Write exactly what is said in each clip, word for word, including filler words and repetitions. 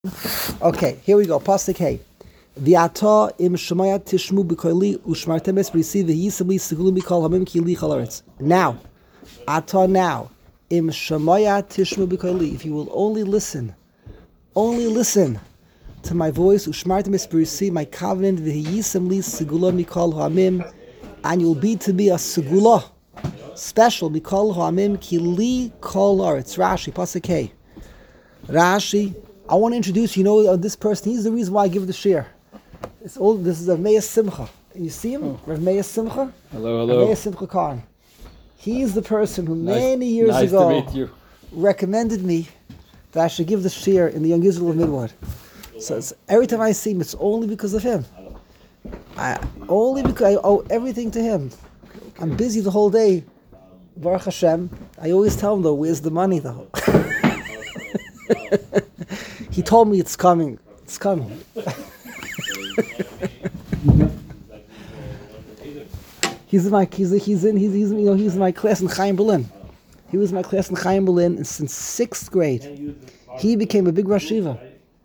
Okay, here we go. Pasuk Hey. V'ata im shemaya tishmu b'koili u'shmartem es b'risi v'yisam li segulu mikol hamim ki li chalaretz. Now, ata now, im shemaya tishmu b'koili. If you will only listen, only listen to my voice, u'shmartem es b'risi, my covenant, v'yisam li segulu mikol hamim, and you'll be to be a segula, special, mikol hamim ki li kol haaretz. Rashi, Pasuk Hey. Rashi, I want to introduce you, know uh, this person. He's the reason why I give the share. It's all. This is Rav Meir Simcha. You see him, oh. Rav Meir Simcha. Hello, hello. Rav Meir Simcha Khan. He's the person who nice, many years nice ago to meet you. recommended me that I should give the share in the Young Israel of Midwood. So it's, every time I see him, it's only because of him. I, only because I owe everything to him. I'm busy the whole day. Baruch Hashem. I always tell him though, where's the money though? He told me it's coming. It's coming. he's in my he's he's in he's, he's you know he's in my class in Chaim Berlin. He was in my class in Chaim Berlin, and since sixth grade, he became a big Rosh Yeshiva.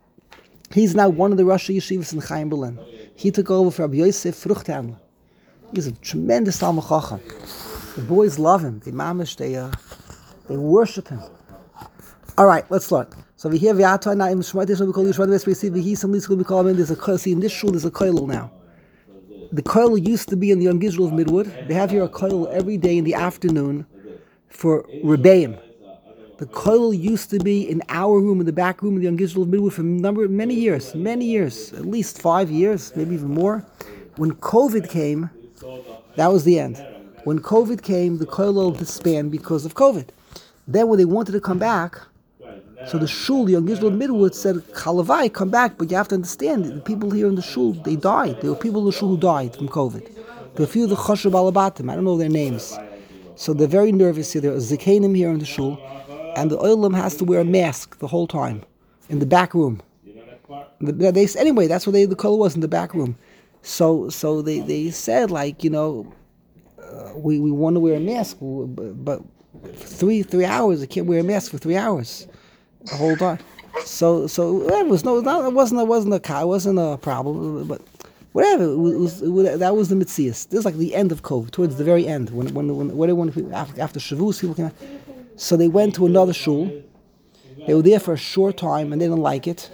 He's now one of the Rosh Yeshivas in Chaim Berlin. He took over for Rabbi Yosef Fruchthandler. He's a tremendous Talmid Chacham. The boys love him. They mamish, they uh, they worship him. All right, let's start. So we hear V'ata now in Shemaitis we call you Shemaitis we see we some least we call him. There's a koil. See in this shul there's a koil now. The koil used to be in the Young Israel of Midwood. They have here a koil every day in the afternoon for Rebbeim. The koil used to be in our room, in the back room of the Young Israel of Midwood for number many years, many years, at least five years, maybe even more. When COVID came, that was the end. When COVID came, the koil disbanded because of COVID. Then when they wanted to come back, so the shul, the Young Israel of Midwood said, Chalavai, come back, but you have to understand, the people here in the shul, they died. There were people in the shul who died from COVID. There were a few of the Choshev Alabatim, I don't know their names. So they're very nervous here. There are Zikanim here in the shul, and the Olam has to wear a mask the whole time, in the back room. They, they, anyway, that's where they, the color was, in the back room. So so they, they said, like, you know, uh, we, we want to wear a mask, but three three hours, they can't wear a mask for three hours. Hold on. So, so it was no, it wasn't, it wasn't a car, it wasn't a problem, but whatever. It was, it was, that was the Mitzias. This is like the end of COVID, towards the very end, when when when, when, when after, after Shavuos people came out. So they went to another shul. They were there for a short time and they didn't like it.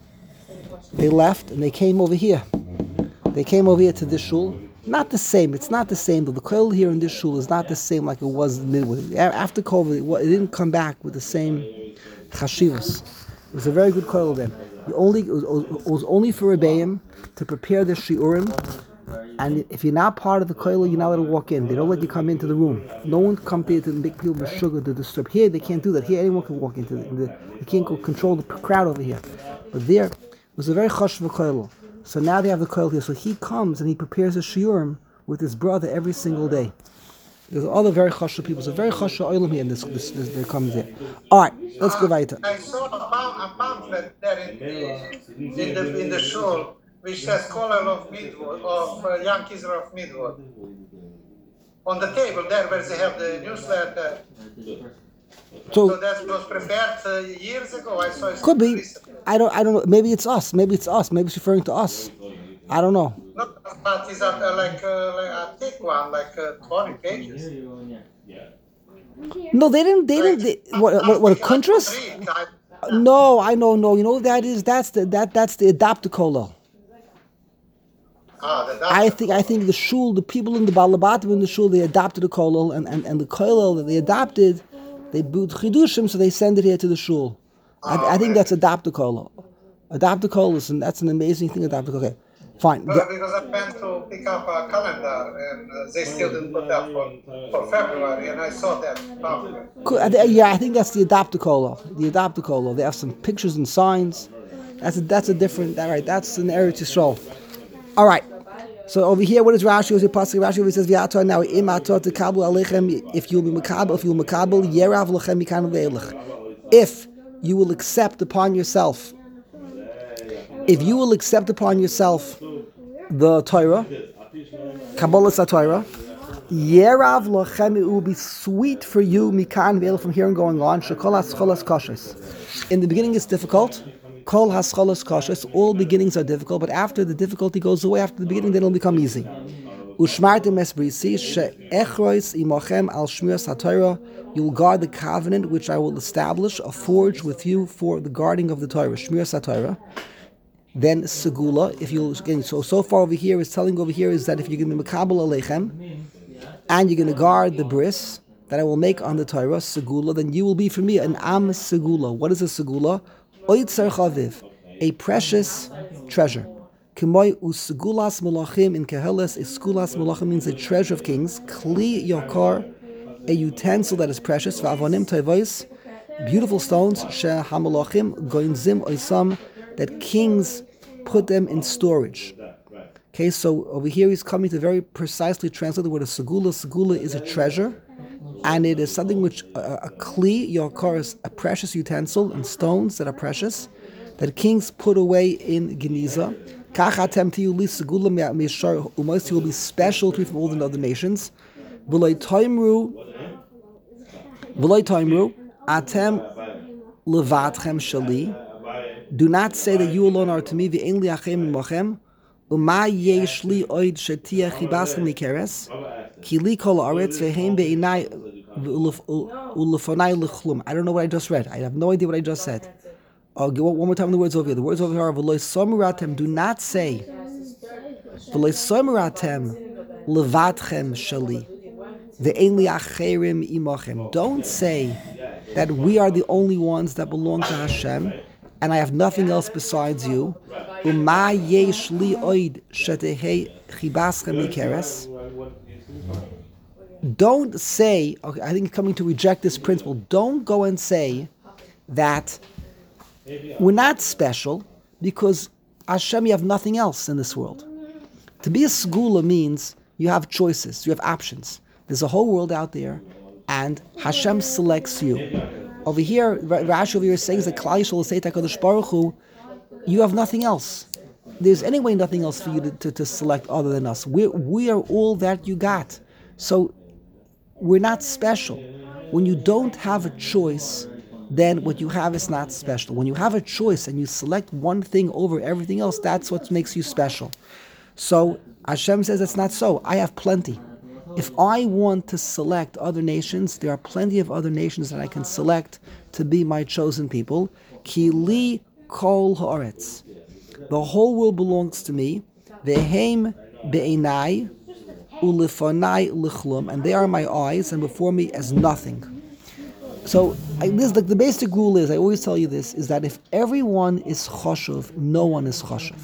They left and they came over here. They came over here to this shul. Not the same. It's not the same though. The koil here in this shul is not the same like it was in Midwood. After COVID, it didn't come back with the same chashivas. It was a very good koil then. It only it was, it was only for Rebbeim to prepare the shiurim, and if you're not part of the koil, you're not allowed to walk in. They don't let you come into the room. No one comes there to make people with sugar to disturb. Here they can't do that. Here anyone can walk into the, the they can't go control the crowd over here. But there it was a very chashuv koil. So now they have the koil here. So he comes and he prepares a shiurim with his brother every single day. There's other very chashuv people. So very chashuv oilam here in this, this, this there comes there. All right, let's go weiter. I saw a pamphlet there in the in the, in the shul which says "Scholar of Midwood" of uh, Young Israel of Midwood. On the table there, where they have the newsletter. So, so that was prepared uh, years ago. I saw it. Could be. I don't. I don't know. Maybe it's us. Maybe it's us. Maybe it's referring to us. I don't know. No, but it's a, uh, like, uh, like a thick one, like uh, twenty pages. No, they didn't. They didn't. They, what? What? What? A contrast? No, I know. No, you know what that is. That's the that. That's the adopted kollel. Ah, the I think. I think the shul, the people in the balabatim in the shul, they adopted the kollel, and, and, and the kollel that they adopted, they built chidushim, so they send it here to the shul. I, I think that's adopted kollel. Adopted kollel, and that's an amazing thing. Adopted. Okay, fine. Well, because I went to pick up a calendar, and uh, they still didn't put that for, for February, and I saw that pamphlet. Cool. Yeah, I think that's the adopted kollel. The adopted kollel. They have some pictures and signs. That's a, that's a different. All right, that's an Eretz Yisrael. All right. So over here, what is Rashi? Is it Pasuk Rashi? Where it says V'ata now im ato tekabu alechem. If you will be makabel, if you will makabel, yerav lechem mikan ve'elech. If you will accept upon yourself, if you will accept upon yourself the Torah, Kabbalah Torah, yerav lechem, it will be sweet for you mikan ve'elech, from here and going on. Shekolas cholas koshes. In the beginning, it's difficult. Kol haschalos kashos, all beginnings are difficult, but after the difficulty goes away, after the beginning, then it'll become easy. Ushmartem es brisi she'echrois imachem al shmiras haTorah. You will guard the covenant which I will establish, a forge with you for the guarding of the Torah, shmiras haTorah. Then segula. If you again, so so far over here is telling over here is that if you're going to be mekabel aleichem, and you're going to guard the bris that I will make on the Torah, segula, then you will be for me an am segula. What is a segula? Oitzer chaviv, a precious treasure. K'moy usegulas malachim in keheles. Isgulas malachim means a treasure of kings. Kli yakar, a utensil that is precious. Va'avonim toivos, beautiful stones. She hamalachim goinzim oisam, that kings put them in storage. Okay, so over here he's coming to very precisely translate the word of segula. Segula is a treasure, and it is something which uh, a kli yakar is a precious utensil and stones that are precious that kings put away in geniza. Kachatem tiyuli segula me'ashar u'mos, you will be special to you from all the other nations. V'loi toimru, v'loi toimru, atem levatchem shali. Do not say that you alone are to me. V'ein li achem imachem. Uma yesh li oid shetia chibasem nikeres. Ki li kol haaretz ve'heim be'inai u'lefonai lechlum. I don't know what I just read. I have no idea what I just said. I'll give one more time the words over here. The words over here are v'loi somuratem. Do not say v'loi somuratem levatchem shali. Ve'ein li acherim imachem. Don't say that we are the only ones that belong to Hashem, and I have nothing else besides you. Uma yesh li oid shetehei chibaschem nikeres. Don't say, okay, I think coming to reject this principle, don't go and say that we're not special because Hashem, you have nothing else in this world. To be a segula means you have choices, you have options. There's a whole world out there, and Hashem selects you. Over here, Rashi over here is saying that Klal Yisrael will say to HaKadosh Baruch Hu, you have nothing else. There's anyway nothing else for you to, to, to select other than us. We we are all that you got. So we're not special. When you don't have a choice, then what you have is not special. When you have a choice and you select one thing over everything else, that's what makes you special. So Hashem says it's not so. I have plenty. If I want to select other nations, there are plenty of other nations that I can select to be my chosen people. Ki li kol haaretz. The whole world belongs to me. Ve'heim be'enai ulefonai lechlum, and they are my eyes, and before me as nothing. So I, this, like the basic rule is, I always tell you this, is that if everyone is choshev, no one is choshev.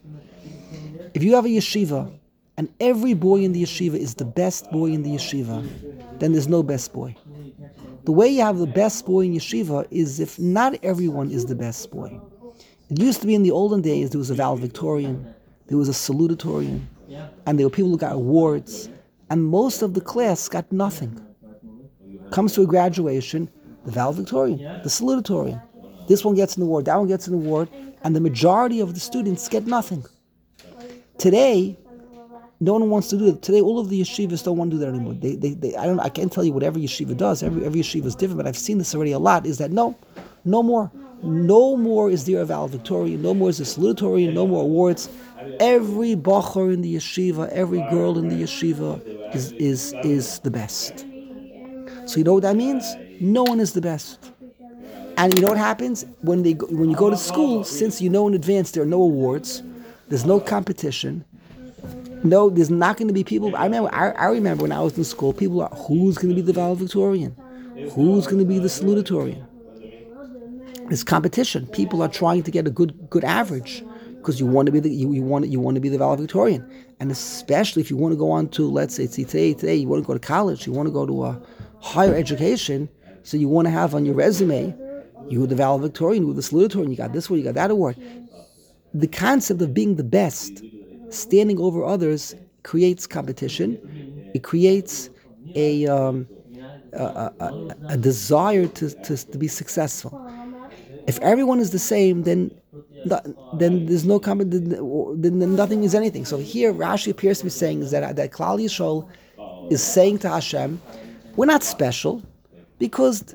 If you have a yeshiva, and every boy in the yeshiva is the best boy in the yeshiva, then there's no best boy. The way you have the best boy in yeshiva is if not everyone is the best boy. It used to be in the olden days, there was a valedictorian, there was a salutatorian, and there were people who got awards, and most of the class got nothing. Comes to a graduation, the valedictorian, the salutatorian. This one gets an award, that one gets an award, and the majority of the students get nothing. Today, no one wants to do it. Today, all of the yeshivas don't want to do that anymore. They, they, they, I don't, I can't tell you what every yeshiva does. Every, every yeshiva is different, but I've seen this already a lot. Is that no, no more, no more is there a valedictorian, no more is a salutatorian, no more awards. Every bachur in the yeshiva, every girl in the yeshiva is is is the best. So you know what that means? No one is the best. And you know what happens when they go, when you go to school? Since you know in advance there are no awards, there's no competition. No, there's not going to be people. I remember. I, I remember when I was in school, people are who's going to be the valedictorian, who's going to be the salutatorian. There's competition. People are trying to get a good good average because you want to be the you, you want you want to be the valedictorian, and especially if you want to go on to, let's say today today you want to go to college, you want to go to a higher education, so you want to have on your resume you were the valedictorian, you were the salutatorian, you got this one, you got that award. The concept of being the best, standing over others, creates competition. It creates a um, a, a, a desire to, to, to be successful. If everyone is the same, then then there's no competition. Then nothing is anything. So here, Rashi appears to be saying is that that Klal Yisrael is saying to Hashem, we're not special because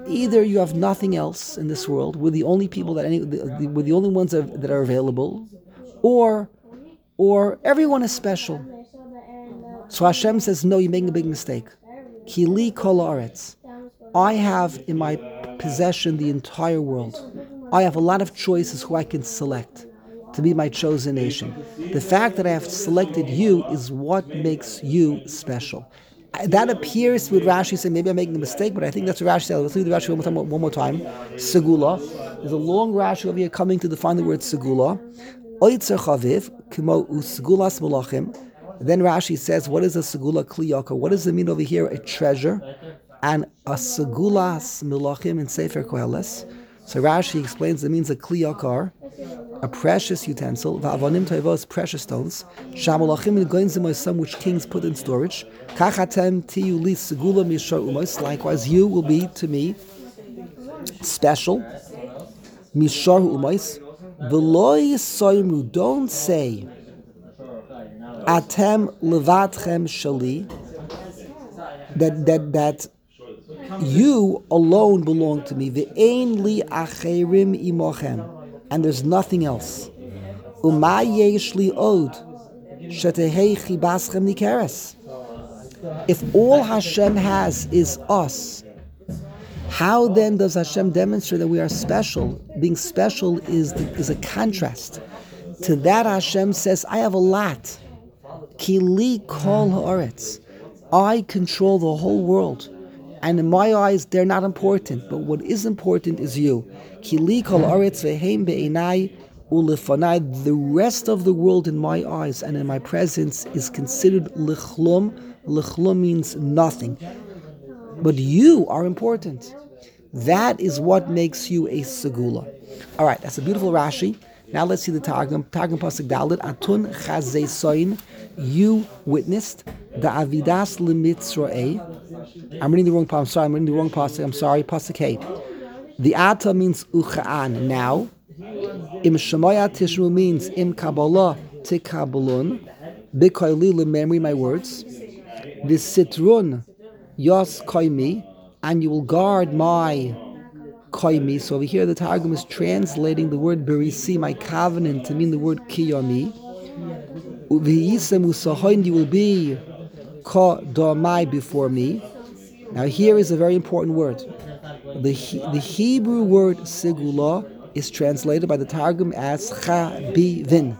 either you have nothing else in this world, we're the only people that any, the, the, we're the only ones that are, that are available, or or everyone is special. So Hashem says, no, you're making a big mistake. Kili kol haaretz. I have in my possession the entire world. I have a lot of choices who I can select to be my chosen nation. The fact that I have selected you is what makes you special. That appears with Rashi saying, maybe I'm making a mistake, but I think that's what Rashi said. Let's read the Rashi one more time. One more time. Segula. There's a long Rashi over here coming to define the word Segula. Oitzer chaviv, kimo u'segulas malachim. Then Rashi says, what is a Segula kliyaka? What does it mean over here? A treasure. And a Segulas malachim in Sefer Koheles. So Rashi explains it means a kliyakar, a precious utensil, va'avonim toivos, precious stones, shamalachim in goinzim, some which kings put in storage, kachatem tiyu li segula mishar umos, likewise you will be to me special, mishar umos, v'lo yisoymu, don't say, atem levatchem shali, that, that, that, you alone belong to me. Ve'ein li acherim imochem, and there's nothing else. Uma yesh li od shetehei chibaschem nikeres. If all Hashem has is us, how then does Hashem demonstrate that we are special? Being special is the, is a contrast. To that Hashem says, I have a lot. Ki li kol haaretz. I control the whole world. And in my eyes, they're not important. But what is important is you. The rest of the world in my eyes and in my presence is considered lichlum. Lichlum means nothing. But you are important. That is what makes you a segula. All right, that's a beautiful Rashi. Now let's see the Targum. Targum Pasuk Dalet. Atun chazei soin. You witnessed the avidas lemitzra'eh. I'm reading the wrong pasuk. I'm sorry, I'm reading the wrong pasuk. I'm sorry, pasuk Hey. The ata means ucha'an, now. Im shemaya tishmu means im kabbalah tikabbalun. B'koili remember my words. The sitrun yos koimi, and you will guard my koimi. So over here the Targum is translating the word berisi, my covenant, to mean the word kiyomi. U'v'yisem usahoin, you will be ka domai before me. Now here is a very important word. The the Hebrew word segula is translated by the Targum as chabivin,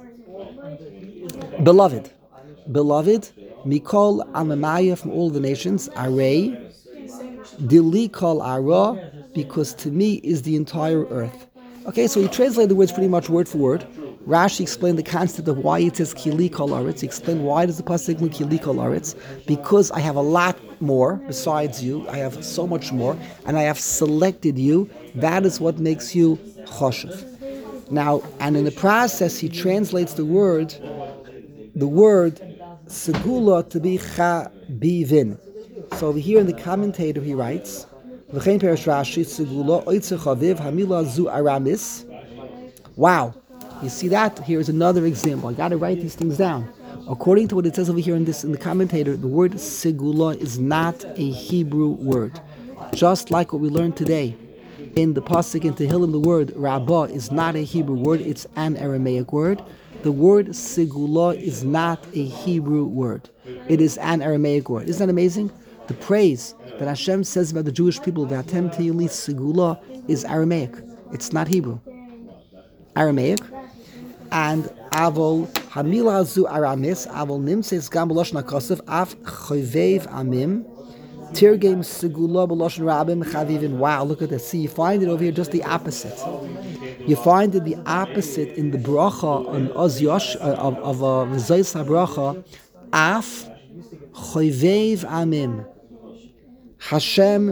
beloved. Beloved, mikol amamaya, from all the nations, arei, dili kol ara, because to me is the entire earth. Okay, so he translated the words pretty much word for word. Rashi explained the concept of why it says kili kol aretz. He explained why does the pasuk mean kili kol aretz? Because I have a lot more besides you. I have so much more, and I have selected you. That is what makes you choshev. Now, and in the process, he translates the word, the word segula to be chabivin. So over here in the commentator, he writes, "V'chein perish Rashi segula oitzer chaviv hamila zu aramis." Wow. You see that? Here's another example. I got to write these things down. According to what it says over here in this in the commentator, the word segula is not a Hebrew word. Just like what we learned today. In the pasuk in Tehillim, the word rabbah is not a Hebrew word, it's an Aramaic word. The word segula is not a Hebrew word. It is an Aramaic word. Isn't that amazing? The praise that Hashem says about the Jewish people, V'atem tiyuli segula, is Aramaic. It's not Hebrew. Aramaic. And avol hamila zu aramis avol nimses gam b'loshen hakosef af chovev amim tirgem segula b'loshen rabim chavivin. Wow, look at this. See, you find it over here just the opposite. You find it the opposite in the bracha on Oz Yosh of of V'zayis HaBracha. Af chovev amim. Hashem,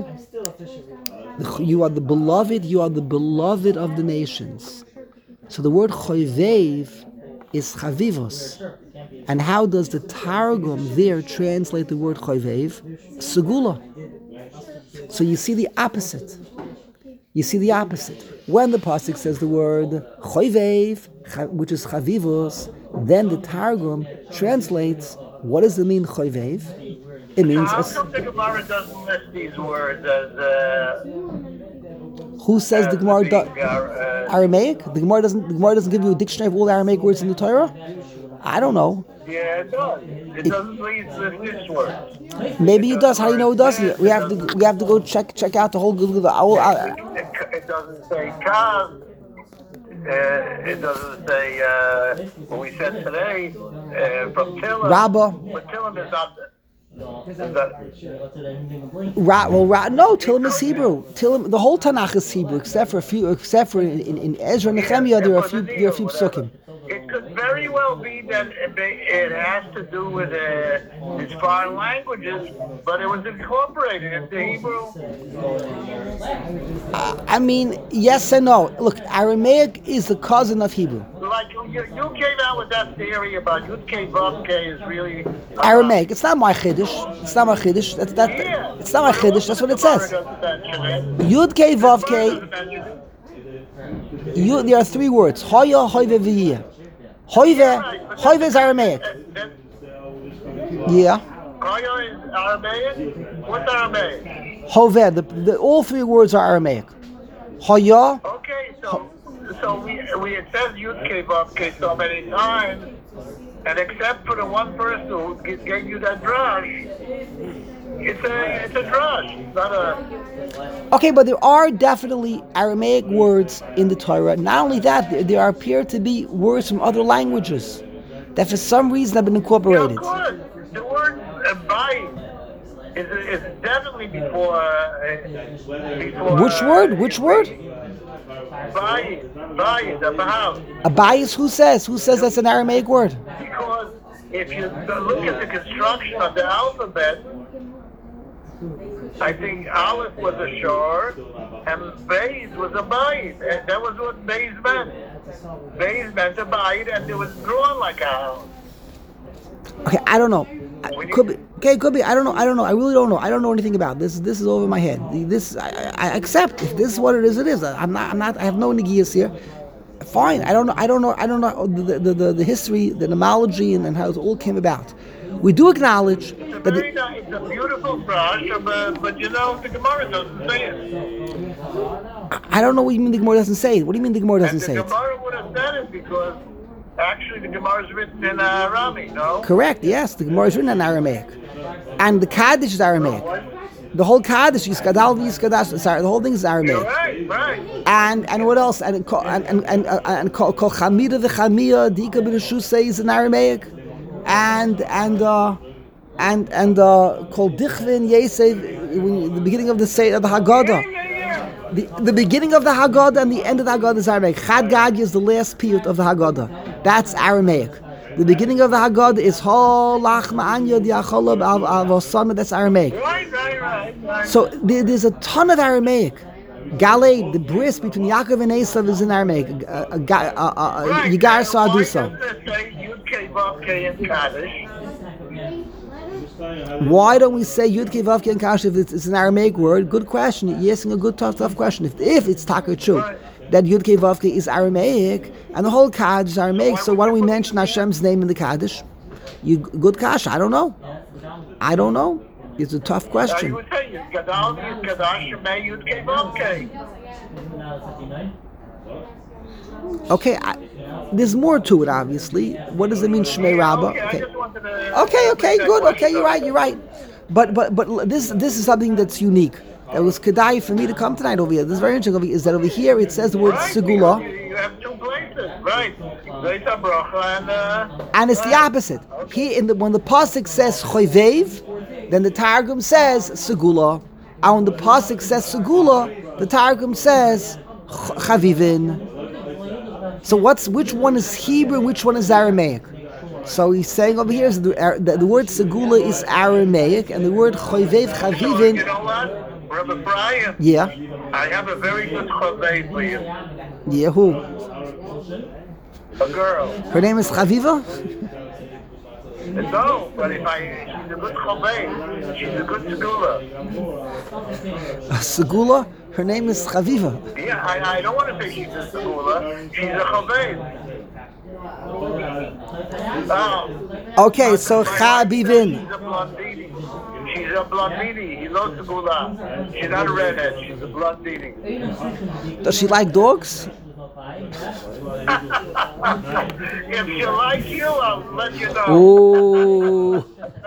you are the beloved. You are the beloved of the nations. So the word chovev is chavivos. And how does the Targum there translate the word chovev? Segula. So you see the opposite. You see the opposite. When the pasuk says the word chovev, which is chavivos, then the Targum translates, what does it mean chovev? It means... So how come the Gemara doesn't list these words as... Uh... Who says as the Gemara being, do- uh, Aramaic? The Gemara doesn't. The Gemara doesn't give you a dictionary of all the Aramaic words in the Torah. I don't know. Yeah, it does. It doesn't lead to this word. Maybe it does. How do you know it does? We have to. We have to go check check out the whole. The whole uh, It, it doesn't say Kaz. Uh, it doesn't say uh, what we said today uh, from Tillim. Rabbah. But Tillim is not. Is that, Ra, well, Ra, no, Tillim is Hebrew. Tillim, the whole Tanakh is Hebrew, except for a few, except for in, in, in Ezra and Nehemiah, there are a few, there are a few psukim. it could very well be that it has to do with uh, its foreign languages, but it was incorporated into Hebrew. Uh, I mean, yes and no. Look, Aramaic is the cousin of Hebrew. Like you, you came out with that theory about Yud Kei Vav Kei is really uh, Aramaic. It's not my chiddush. It's not my chiddush. That's that. Yeah. It's not my chiddush. That's what it says. Yud Yud Kei Vav Kei. You, there are three words. Hoya, hoive, v'yiyah. Hoive, hoive is Aramaic. Yeah. Hoya is Aramaic? What's Aramaic? Hove. The, the all three words are Aramaic. Hoya. Okay, so so we we had said Yud Kei Vav Kei so many times, and except for the one person who g- gave you that drush, it's a it's a drush. It's not a. Okay, but there are definitely Aramaic words in the Torah. Not only that, there, there appear to be words from other languages that for some reason have been Yeah, incorporated. of course. The word uh, bayit is is definitely before uh, before. Which word? Which word? Bayit, bayit, the house. A bias? Who says? Who says that's an Aramaic word? Because if you look at the construction of the alphabet, I think Aleph was a shor and Beis was a bayit. And that was what Beis meant. Beis meant a bayit, and it was drawn like a house. Okay, I don't know. I- Could be. Okay, could be. I don't know. I don't know. I really don't know. I don't know anything about this. This is over my head. This I, I accept. If this is what it is, it is. I'm not. I'm not. I have no negias here. Fine. I don't know. I don't know. I don't know the the, the, the history, the etymology, and, and how it all came about. We do acknowledge It's a that. very The, nice, it's a beautiful brush, but, but you know, the Gemara doesn't say it. I don't know what you mean. The Gemara doesn't say it. What do you mean the Gemara doesn't And say the it? Gemara would have said it because actually the Gemara is written in uh, Arami, no? Correct. Yes, the Gemara is written in Aramaic, and the Kaddish is Aramaic. The whole Kaddish, Yiskadal, Yiskadash. Sorry, the whole thing is You're Aramaic. right, right. And and what else? And and and and, uh, and kol kol chamira v'chamia dika b'reshus says in Aramaic, and and uh, and and uh, kol dichvin yesev, the beginning of the say of the Haggadah. Yeah, yeah, yeah. The, the beginning of the Haggadah and the end of the Haggadah is Aramaic. Chad Gadya is the last piyut of the Haggadah. That's Aramaic. The beginning of the Haggadah is Ho Lach Ma'anya Diacholab Avosana. That's Aramaic. Right, right, right, right. So there, there's a ton of Aramaic. Galei, the bris between Yaakov and Esav is in Aramaic. Uh, uh, uh, uh, Right. Yigar And why Sa'adusa. does it say Yud Kei Vav Kei in Kaddish? Why don't we say Yud Kei Vav Kei and Kash if it's, it's an Aramaic word? Good question. You're asking a good, tough, tough question. If, if it's Taka true, Right. that Yud Kei Vav Kei is Aramaic and the whole Kaddish is Aramaic, so why don't we mention Hashem's name in the Kaddish? You good Kash? I don't know. I don't know. It's a tough Uh, question. you would say Yud Gadal, Yud Gadash, Shemay, Yud Kei Vav Kei. Okay, I, there's more to it, obviously. What does it mean, Shmei Rabbah? Okay, I Okay. just wanted to Okay, okay, make that good. Okay, question you're right, you're right. But but but this this is something that's unique. That was kedai for me to come tonight over here. This is very interesting. Over here, is that over here it says the word Right, segula, because You, you have two places, right? Beis HaBracha and uh, and it's the opposite. He in the when the pasuk says choivev, then the Targum says segula, and when the pasuk says segula, the Targum says ch- chavivin. So what's which one is Hebrew? Which one is Aramaic? So he's saying over here is the, the, the word segula is Aramaic, and the word choivev so, chavivin. you know what? Rabbi Brian, Yeah, I have a very good chavei for you. yeah. Who? A girl. Her name is Chaviva. No, but if I, she's a good chavei. She's a good segula. Segula. Her name is Chaviva. Yeah, I, I don't want to say she's a segula. She's a chavei. Oh. Okay, so My wife says Chabivin. She's a blondini. She's a blondini. He loves segula. She's not a redhead. She's a blondini. Does she like dogs? If she likes you, I'll let you know. Oh.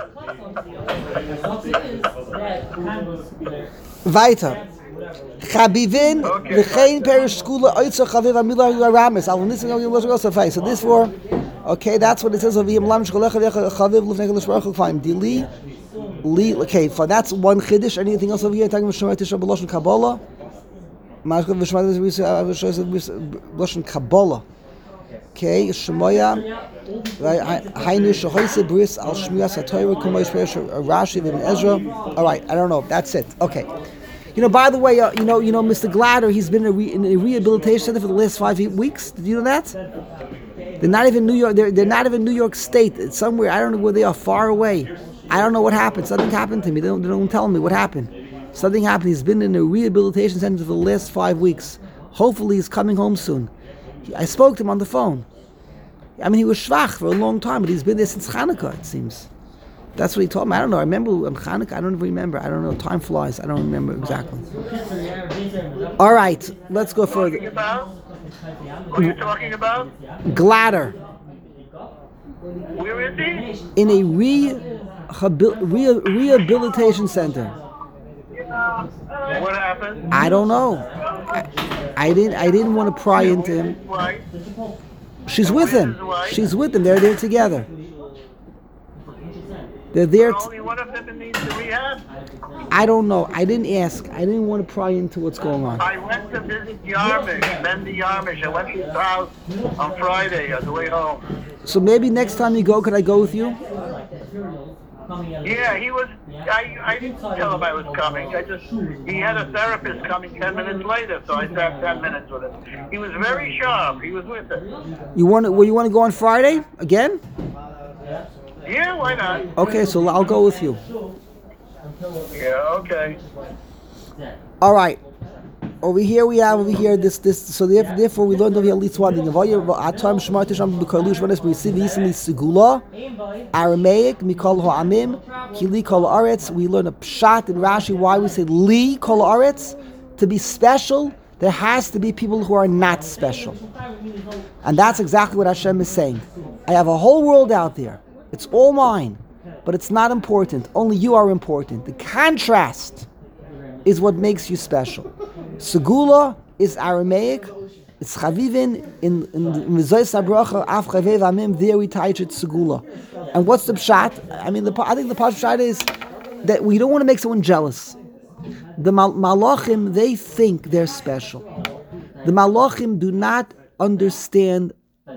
Weiter. Chabivin v'chein perish skula oitzo chaviv amila ramis. I'll listen to you also face. So this for, okay, that's what it says. V'yim lam shkolecha v'chaviv l'fnei kodesh baruch hu k'fayim. Dili, li, okay, for that's one chiddush. Anything else over here? Talking about Shemai Tisha b'loshen Kabbalah. Mashka v'shemai b'loshen Kabbalah. Okay, Shemoya. Hainu shehoyse bris al shmiyas haTorah kumosh perish Rashi v'Ibn Ezra. All right, I don't know. That's it. Okay. You know, by the way, uh, you know, you know, Mister Glatter, he's been in a, re- in a rehabilitation center for the last five weeks. Did you know that? They're not even New York. They're they're not even New York State. It's somewhere. I don't know where they are. Far away. I don't know what happened. Something happened to me. They don't, they don't tell me what happened. Something happened. He's been in a rehabilitation center for the last five weeks. Hopefully, he's coming home soon. He, I spoke to him on the phone. I mean, he was schwach for a long time, but he's been there since Hanukkah, it seems. That's what he told me. I don't know. I remember on Hanukkah. I don't remember. I don't know. Time flies. I don't remember exactly. All right. Let's go further. What are you talking about? Glatter. Where is he? In a rehabil- re- rehabilitation center. What happened? I don't know. I, I didn't. I didn't want to pry into him. Why? She's with him. She's with him. They're there together. They're there. T- Only one of them needs to rehab. I don't know. I didn't ask. I didn't want to pry into what's going on. I went to visit Yarmish, Mendy Yarmish. I went to his house on Friday on the way home. So maybe next time you go, could I go with you? Yeah, he was. I, I didn't tell him I was coming. I just he had a therapist coming ten minutes later, so I sat ten minutes with him. He was very sharp. He was with it. You want to? Well, you want to go on Friday again? Yeah, why not? Okay, so I'll go with you. Yeah, okay. All right. Over here we have over here this this. So therefore, therefore we learned over here at least one thing. Aramaic mikol ha'amim kili kol haaretz. We learn a pshat in Rashi why we say li kol haaretz. To be special, there has to be people who are not special, and that's exactly what Hashem is saying. I have a whole world out there. It's all mine, but it's not important. Only you are important. The contrast is what makes you special. Segula is Aramaic. It's Chavivin in in Mizois Abracha Af Chavev Amim. There we touch it Segula. And what's the pshat? I mean, the I think the pshat is that we don't want to make someone jealous. The mal- malachim, they think they're special. The malachim do not understand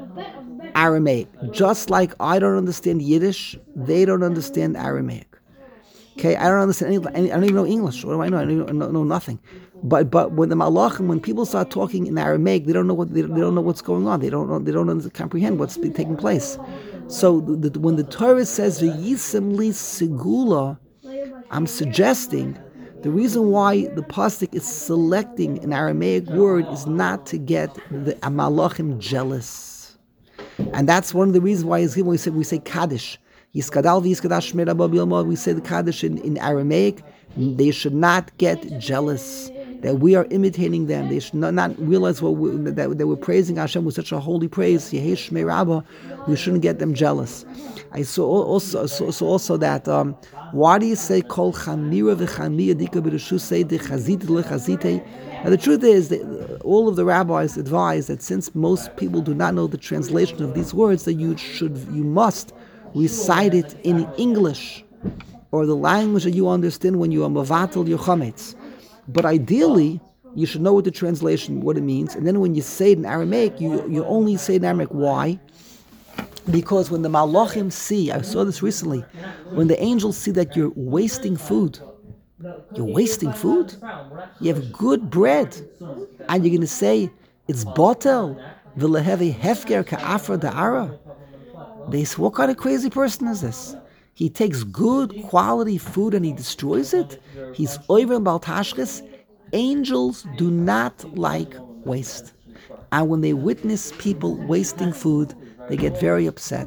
Aramaic. Just like I don't understand Yiddish, they don't understand Aramaic. Okay, I don't understand any, any I don't even know English. What do I know? I don't even know, know nothing. But but when the malachim, when people start talking in Aramaic, they don't know what they, they don't know what's going on. They don't know, they don't under, comprehend what's taking place. So the, the, when the Torah says v'yisem li segula, I'm suggesting the reason why the pasuk is selecting an Aramaic word is not to get the malachim jealous, and that's one of the reasons why is we say we say Kaddish. Yiskadal v'yiskadash shmei rabba b'yilmod. We say the Kaddish in, in Aramaic. They should not get jealous that we are imitating them. They should not, not realize what we, that, that we're praising Hashem with such a holy praise. Yehi shmei rabba. We shouldn't get them jealous. I saw also saw, saw also that um, why do you say kol chamira v'chamia dika b'rushu say dechazit lechazite? Now the truth is that all of the rabbis advise that since most people do not know the translation of these words, that you should you must recite it in English or the language that you understand when you are mavatal your chametz. But ideally, you should know what the translation, what it means, and then when you say it in Aramaic, you, you only say it in Aramaic. Why? Because when the malachim see, I saw this recently, when the angels see that you're wasting food, you're wasting food, you have good bread, and you're going to say, it's botel, v'lehevi hefker ka'afra da'ara. They say, what kind of crazy person is this? He takes good quality food and he destroys it. He's over in Baltashkes. Angels do not like waste. And when they witness people wasting food, they get very upset.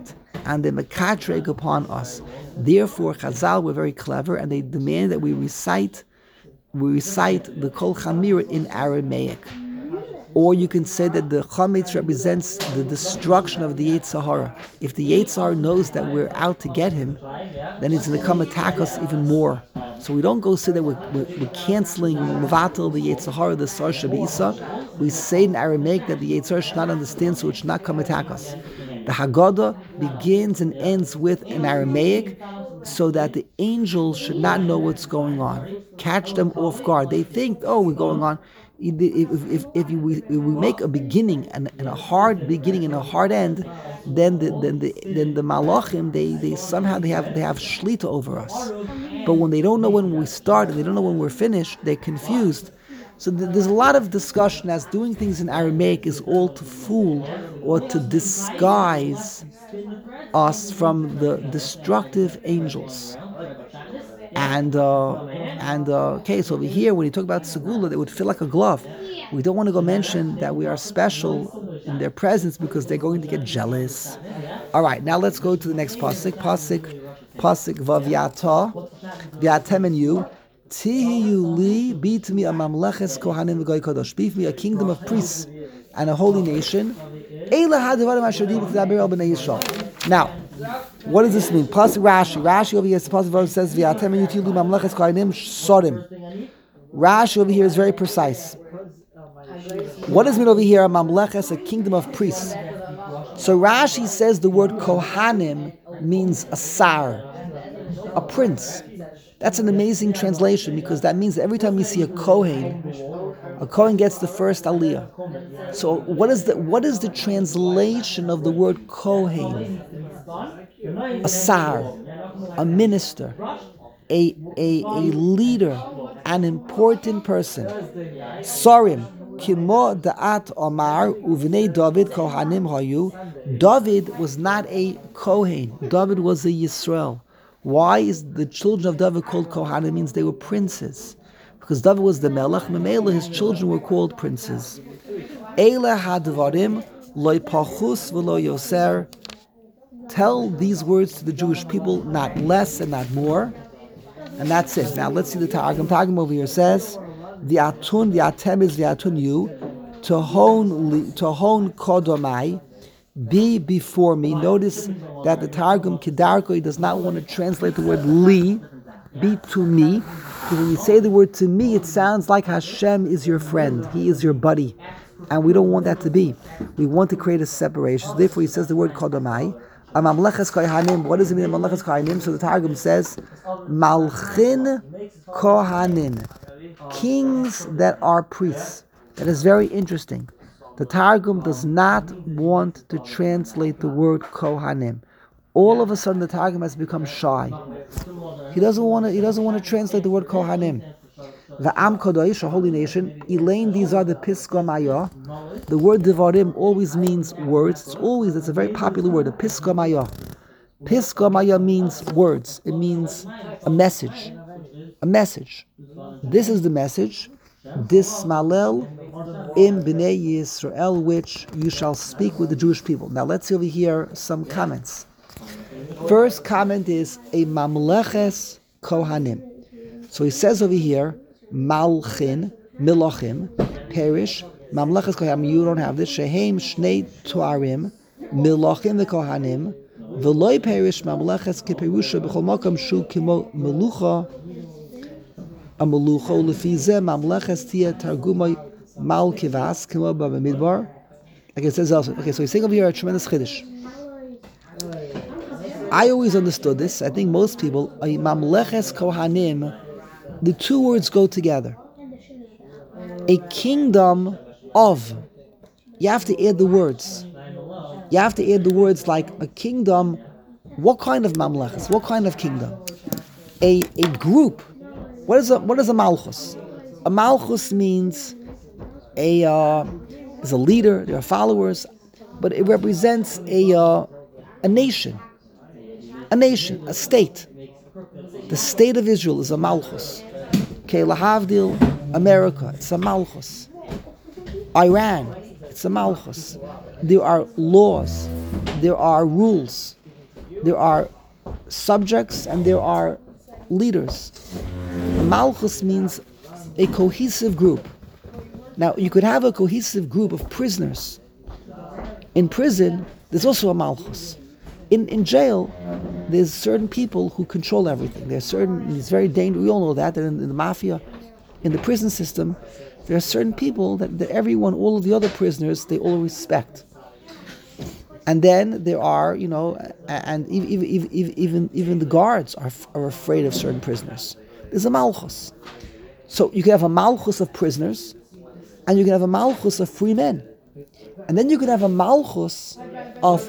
and they mekatreg upon us. Therefore, Chazal were very clever, and they demand that we recite, we recite the Kol Chamira in Aramaic. Or you can say that the Chametz represents the destruction of the Yetzer Hara. If the Yetzer Hara knows that we're out to get him, then it's going to come attack us even more. So we don't go say that we're, we're, we're canceling Mavatal, the Yetzer Hara, the Sar Shabisa. We say in Aramaic that the Yetzer Hara should not understand, so it should not come attack us. The Haggadah begins and ends with an Aramaic, so that the angels should not know what's going on. Catch them off guard. They think, oh, we're going on. If, if, if, you, we, if we make a beginning and, and a hard beginning and a hard end, then the then the then the malachim they, they somehow they have they have shlita over us. But when they don't know when we start and they don't know when we're finished, they're confused. So th- there's a lot of discussion as doing things in Aramaic is all to fool or to disguise us from the destructive angels. And uh, and uh, okay, so over here, when you talk about segula, they would feel like a glove. We don't want to go mention that we are special in their presence because they're going to get jealous. All right, now let's go to the next pasuk. Pasuk, pasuk vavyata, v'atem and you, tihiyu li, be to me a mamleches kohanim v'goy kadosh, be to me a kingdom of priests and a holy nation. Eila hadavarim asher divu t'daber el b'nei Yisrael. Now, what does this mean? Pasuk Rashi. Rashi over here, the pasuk says, "V'atem yutilu mamlechas kohanim sorim." Rashi over here is very precise. What does it mean over here? A mamlechas, a kingdom of priests. So Rashi says the word kohanim means a sar, a prince. That's an amazing translation because that means that every time you see a kohen, a kohen gets the first aliyah. So what is the what is the translation of the word kohen? A sar, a minister, a, a, a leader, an important person. Sarim, kimo da'at omar uvnei David kohanim hayu. David was not a kohen. David was a Yisrael. Why is the children of David called kohanim? It means they were princes. Because David was the melech, Memela, his children were called princes. Eile hadvarim loy pachus v'lo yoser. Tell these words to the Jewish people, not less and not more. And that's it. Now let's see the Targum. Targum over here says, V'atun, v'atem is v'atun you, tohon, tohon kodomai, be before me. Notice that the Targum Kedarko does not want to translate the word li, be to me. Because when you say the word to me, it sounds like Hashem is your friend. He is your buddy. And we don't want that to be. We want to create a separation. So therefore he says the word kodomai. Mamlechas kohanim. What does it mean, mamlechas kohanim? So the Targum says, malchin kohanim, kings that are priests. That is very interesting. The Targum does not want to translate the word kohanim. All of a sudden, the Targum has become shy. He doesn't want to. He doesn't want to translate the word kohanim. The Am Kodesh, a holy nation. Elaine, these are the Piska Maya. The word Devarim always means words. It's always, it's a very popular word, the Piska Maya. Piska Maya means words. It means a message. A message. This is the message. Dismalel im b'nei Yisrael, which you shall speak with the Jewish people. Now let's see over here some comments. First comment is a mamleches kohanim. So he says over here, Malchin, Milochim, perish, Mamlechas Kohanim, you don't have this, Shehem Shnei Tuarim, Milochim the Kohanim, Veloy perish, Mamlechas Kiperusha, Bechol Mokam Shu Kimo Melucha, a Melucho, Lefize, Mamlechas Tia Targumay Mal Kivas, Kimo Baba Midbar. Okay, it says also, okay, so he's saying over here a tremendous Chiddush. I always understood this, I think most people, a Mamleches Kohanim, the two words go together. A kingdom of. You have to add the words. You have to add the words like a kingdom. What kind of mamlechas? What kind of kingdom? A a group. What is a what is a malchus? A malchus means a uh, is a leader. There are followers, but it represents a uh, a nation. A nation, a state. The state of Israel is a malchus. Okay, Lahavdil, America, it's a malchus. Iran, it's a malchus. There are laws, there are rules. there are subjects, and there are leaders. A malchus means a cohesive group. Now, you could have a cohesive group of prisoners. In prison, there's also a malchus. In in jail, there's certain people who control everything. There's certain, it's very dangerous, we all know that, that in, in the mafia, in the prison system, there are certain people that, that everyone, all of the other prisoners, they all respect. And then there are, you know, and even even even, even the guards are, are afraid of certain prisoners. There's a malchus. So you can have a malchus of prisoners, and you can have a malchus of free men. And then you can have a malchus of,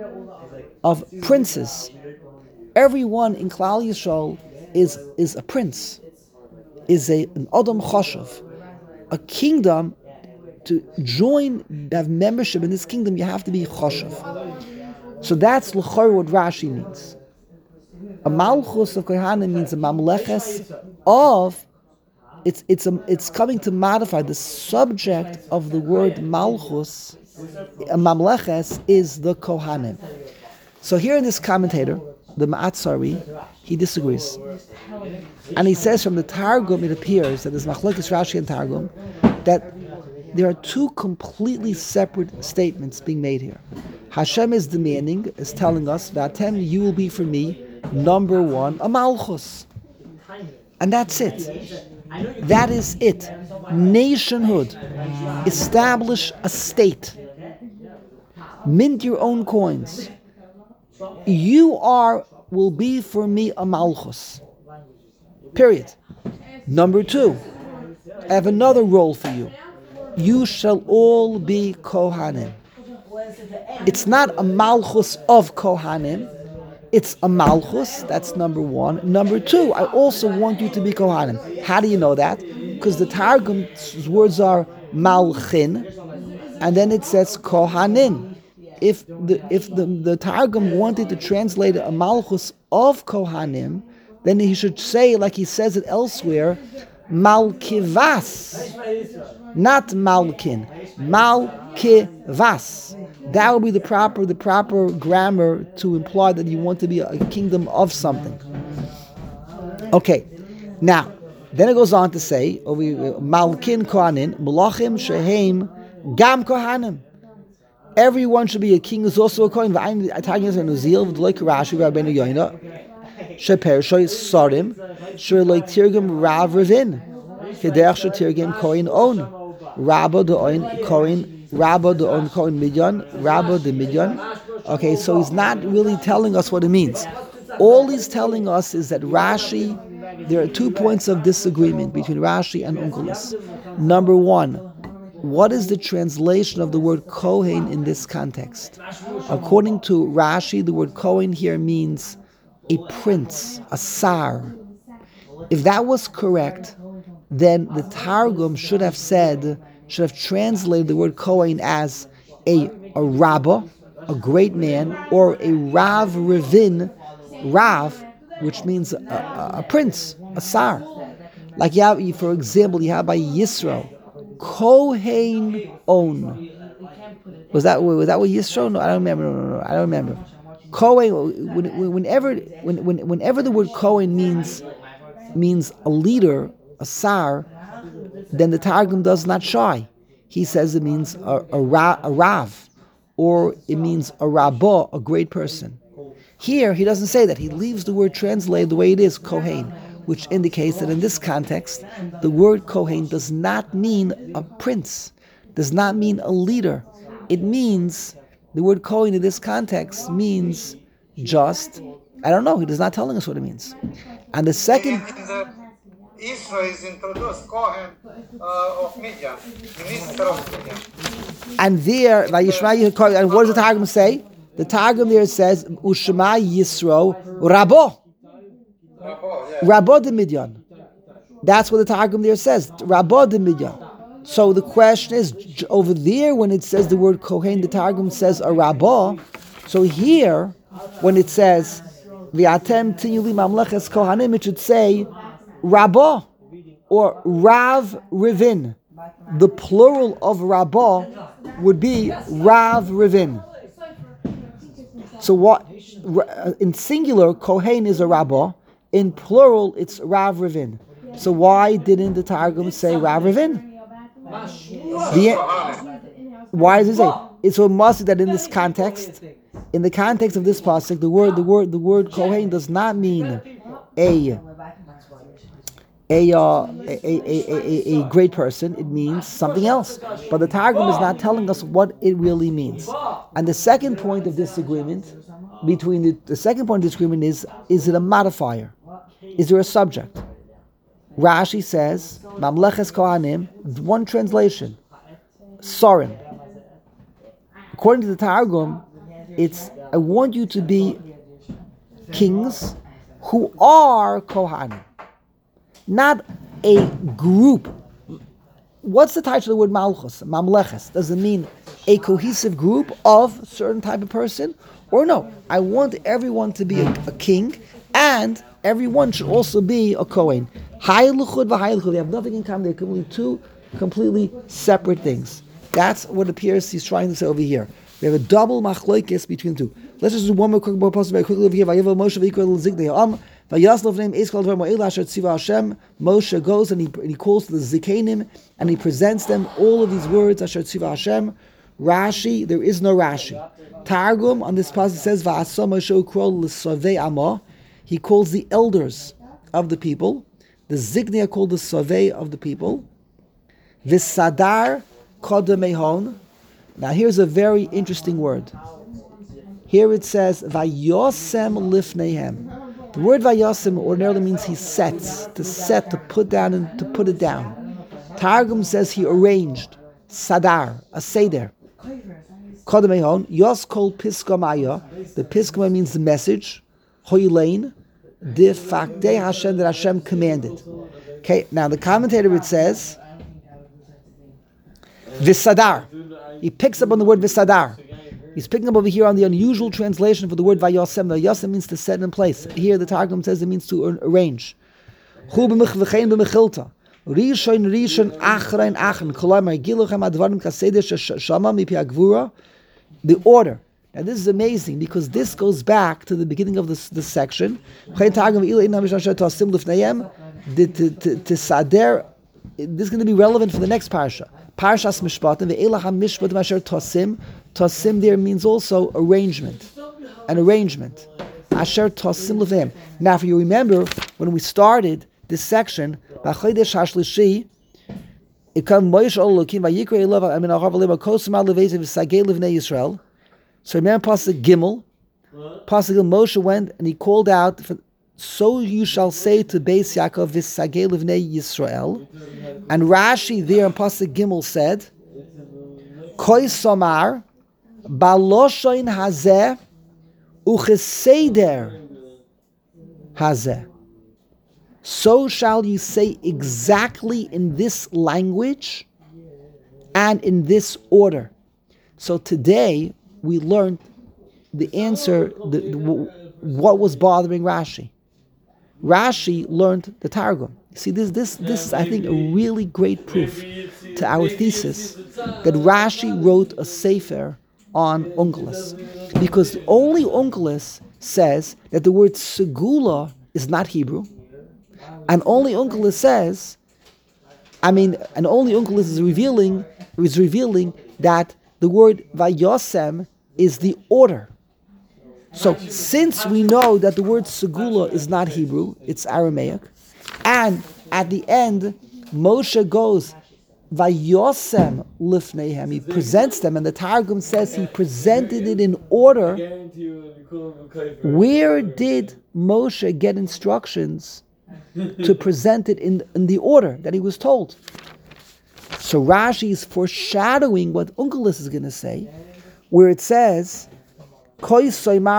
of princes. Everyone in Klal Yisrael is, is a prince, is a, an Adam Choshev. A kingdom, to join, have membership in this kingdom, you have to be Choshev. So that's l'chor what Rashi means. A malchus of Kohanim means a mamleches of, it's it's a, it's coming to modify the subject of the word malchus. A mamleches is the Kohanim. So here in this commentator, the Ma'atzari, he disagrees. And he says from the Targum, it appears that there's Machlokes Rashi and Targum, that there are two completely separate statements being made here. Hashem is demanding, is telling us, V'atem, you will be for me, number one, a malchus. And that's it. That is it. Nationhood. Establish a state. Mint your own coins. You are, will be for me a malchus. Period. Number two, I have another role for you. You shall all be Kohanim. It's not a malchus of Kohanim. It's a malchus. That's number one. Number two, I also want you to be Kohanim. How do you know that? Because the Targum's words are malchin, and then it says Kohanim. If the if the, the Targum wanted to translate a malchus of Kohanim, then he should say, like he says it elsewhere, Malkivas, not Malkin, Malkivas. That would be the proper the proper grammar to imply that you want to be a kingdom of something. Okay, now then it goes on to say, Malkin Kohanim, Malachim Shehem Gam Kohanim. Everyone should be a king who's also a Kohen. Shepershoy Sorim, Shur like Tirgum Rav Ravin, Kedech Shur Tirgum Kohen On, Rabba the Oin Kohen, Rabba the Oin Kohen Midyan, Rabba the Midyan. Okay, so he's not really telling us what it means. All he's telling us is that Rashi, there are two points of disagreement between Rashi and Onkelos. Number one, what is the translation of the word Kohen in this context? According to Rashi, the word Kohen here means a prince, a sar. If that was correct, then the Targum should have said, should have translated the word Kohen as a, a rabbah, a great man, or a Rav Ravin, Rav, which means a, a, a prince, a sar. Like you have, for example, you have by Yisro, Kohen On. Was that was that what Yisro? No, I don't remember. No, no, no, I don't remember. Kohen. When, whenever, when, when, whenever the word Kohen means means a leader, a sar, then the Targum does not shy. He says it means a, a, ra, a rav, or it means a rabbah, a great person. Here, he doesn't say that. He leaves the word translated the way it is, Kohen, which indicates that in this context, the word Kohen does not mean a prince, does not mean a leader. It means, the word Kohen in this context means just, I don't know, he is not telling us what it means. And the second... In the, Israel is introduced Kohen uh, of Midian, minister of Midian. And there, and what does the Targum say? The Targum there says, Ushma Yisro Rabbo. Rabbo de Midian. That's what the Targum there says, Rabbo de Midian. So the question is, over there, when it says the word Kohen, the Targum says a Rabbo. So here, when it says, V'atem tinyuli mamleches Kohanim, it should say, Rabbo, or Rav Ravin. The plural of Rabbo would be Rav Ravin. So what? In singular, Kohen is a rabbah. In plural, it's Rav Ravin. So why didn't the Targum say Rav Ravin? The, why does it say? It's so must that in this context, in the context of this pasuk, the word, the word, the word Kohen does not mean a a, uh, a, a, a, a, a great person. It means something else. But the Targum is not telling us what it really means. And the second point of disagreement between the, the second point of disagreement is: is it a modifier? Is there a subject? Rashi says, Mamleches Kohanim, one translation, Sorim. According to the Targum, it's, I want you to be kings who are Kohanim. Not a group. What's the title of the word Malchus? Mamleches. Does it mean a cohesive group of a certain type of person? Or no, I want everyone to be a, a king, and everyone should also be a Kohen. Hay luchud v'hay luchud. They have nothing in common. They're completely two completely separate things. That's what appears he's trying to say over here. We have a double machlokes between the two. Let's just do one more quick more passage very quickly over here. Vayevel Moshe v'yikol l'zignei ha'am. Vayaslov name is called Mo'el Asher Tziva Hashem. Moshe goes and he, and he calls to the Zikanim and he presents them all of these words Asher Tziva Hashem. Rashi, there is no Rashi. Targum on this passage says Va'asa Moshe ukrol l'sovei amah. He calls the elders of the people. The Zignei are called the Sovei of the people. V'sadar kodamehon. Now here's a very interesting word. Here it says Vayosem lifneihem. The word Vayosem ordinarily means he sets, to set, to put down and to put it down. Targum says he arranged. Sadar, a seder. Kodamehon. Yos kol piskamaya. The piskama means the message. Hoilein. De facte Hashem, that Hashem commanded. Okay, now the commentator it says Visadar. He picks up on the word Visadar. He's picking up over here on the unusual translation for the word Vayosem. Vayosem means to set in place. Here the Targum says it means to arrange. Hu b'mechv'chein b'mechilta. Rishon rishon achrein achen. Kolamar giluchem advarim kaseder shama mipi agvura. The order. Now this is amazing because this goes back to the beginning of this, this section. This is going to be relevant for the next parsha. Parshas Mishpatim. Tosim. Tosim there means also arrangement. An arrangement. Asher Tosim Lefneim. Now if you remember, when we started this section, B'chodesh HaShlishi, it comes Moshe Elokim Vayikra Elav Amin Achav Aleva Kosem Al Levezev V'Sagei Livnei Yisrael. So remember Pasuk Gimel. Pasuk Gimel, Moshe went and he called out, so you shall say to Beis Yaakov V'Sagei Livnei Yisrael. And Rashi there in Pasuk Gimel said, Koi Somar Baloshoin Hazeh Ucheseder Hazeh. So shall you say exactly in this language and in this order. So today we learned the answer, the, the, what was bothering Rashi. Rashi learned the Targum. See, this, this, this is, I think, a really great proof to our thesis that Rashi wrote a sefer on Onkelos. Because only Onkelos says that the word segula is not Hebrew. And only Onkelos says, I mean, and only Onkelos is revealing, is revealing that the word Vayosem is the order. So since we know that the word segula is not Hebrew, it's Aramaic, and at the end, Moshe goes, Vayosem lifneihem, he presents them, and the Targum says he presented it in order. Where did Moshe get instructions to present it in, in the order that he was told? So Rashi is foreshadowing what Onkelos is going to say, where it says, in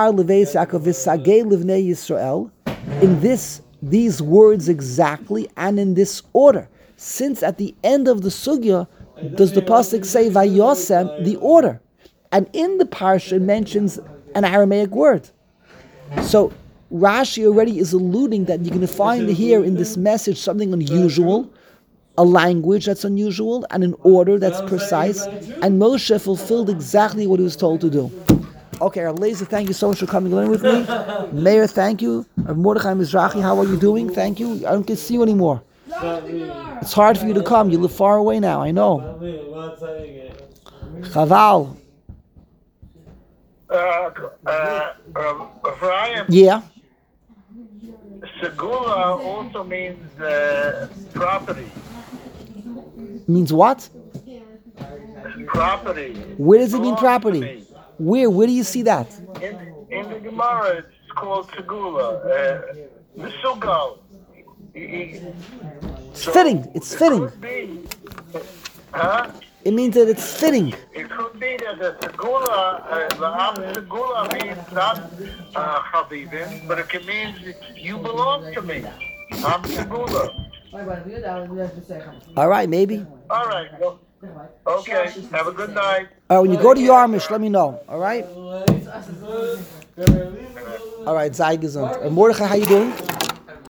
this, these words exactly, and in this order. Since at the end of the sugya, does the pasuk say Vayosem, the order? And in the parsha it mentions an Aramaic word. So Rashi already is alluding that you're going to find here in this message something unusual, a language that's unusual, and an order that's precise. And Moshe fulfilled exactly what he was told to do. Okay, Rav Laser, thank you so much for coming in with me. Mayor, thank you. Rav Mordechai Mizrahi, how are you doing? Thank you. I don't get to see you anymore. It's hard for you to come. You live far away now, I know. Chaval. Uh, uh, uh, Brian, Yeah. Segula also means uh, property. Means what? Property. Where does it mean Belongs property? to me. Where? Where do you see that? In, in the Gemara, it's called Segula. Uh, Mesugal. It's fitting. It's fitting. Could be, huh? It means that it's fitting. It could be that the Segula, uh, the Am Segula means not uh, Chavivim, but it can mean you belong to me. Am Segula. All right, maybe. All right. Well, okay. Have a good night. All right, when you go to Yarmish, let me know. All right. All right, Zai gesund. Uh, Mordechai, how you doing?